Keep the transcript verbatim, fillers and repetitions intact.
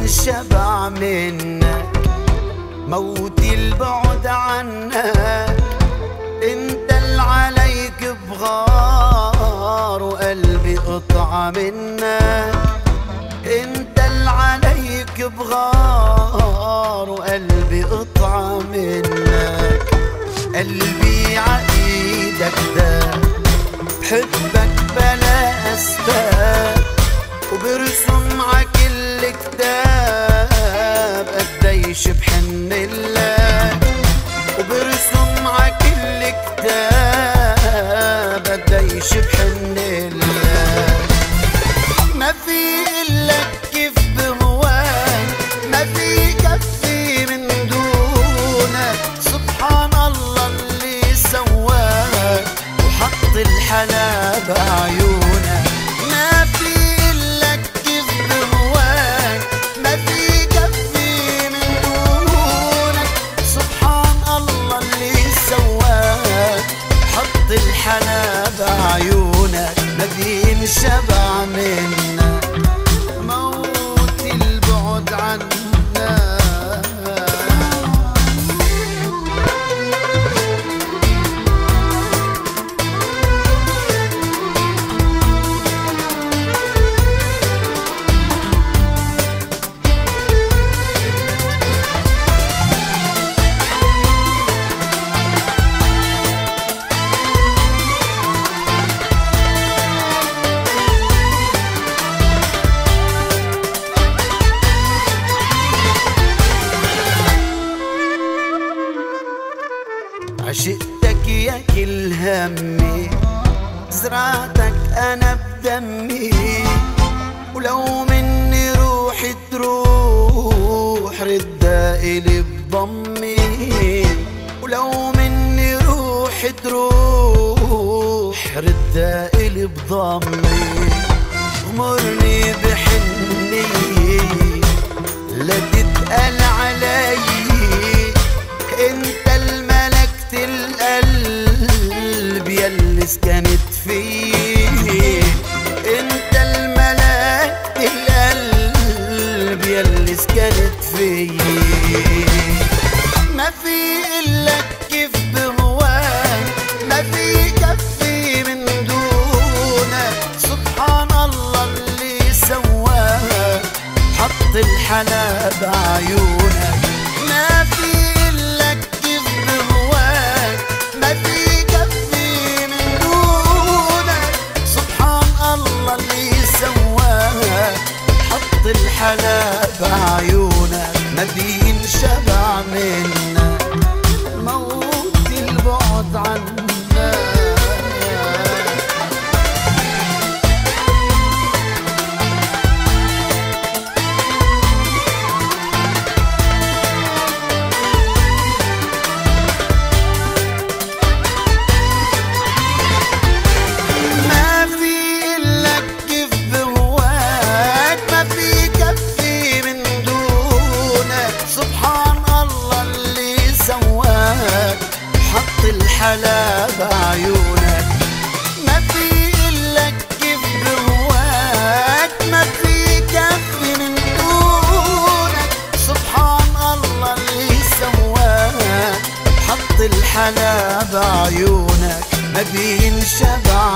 بينشبع منك، موتي البعد عنك. انت اللي عليك بغار وقلبي قطعة منك، انت اللي عليك بغار وقلبي قطعة منك. قلبي عايدك ده بحبك بلا اسباب، وبرسم عكل كتاب قديش بحنلك، وبرسم عكل كتاب قديش بحنلك. ما في إلك كيف بهواك، ما في كفي من دونك. سبحان الله اللي سواك وحط الحلا بعيونك. ما في إلك كيف بهواك، ما في كفي من دونك. سبحان الله اللي سواك حط الحلا بعيونك. ما بينشبع منك، موت البعد عنك. عشقتك يا كل همي، زرعتك انا بدمي. ولو مني روحي تروح ردها الي بضمي، ولو مني روحي تروح ردها الي بضمي. غمرني بحنية لا تتقل علي، انت الملكت القلب ياللي سكنت فيه. انت الملكت القلب ياللي سكنت فيه. ما في إلك كيف بهواك، ما في كفي من دونك. سبحان الله اللي سواك حط الحلا بعيونك. ما في إلك كيف بهواك، ما في كفي من دونك. سبحان الله اللي سواك حط الحلا بعيونك. ما بينشبع منك، موت البعد عنك. الحلا بعيونك. ما في إلك كيف بهواك، ما في كفي من دونك. سبحان الله اللي سواك حط الحلا بعيونك. ما بينشبع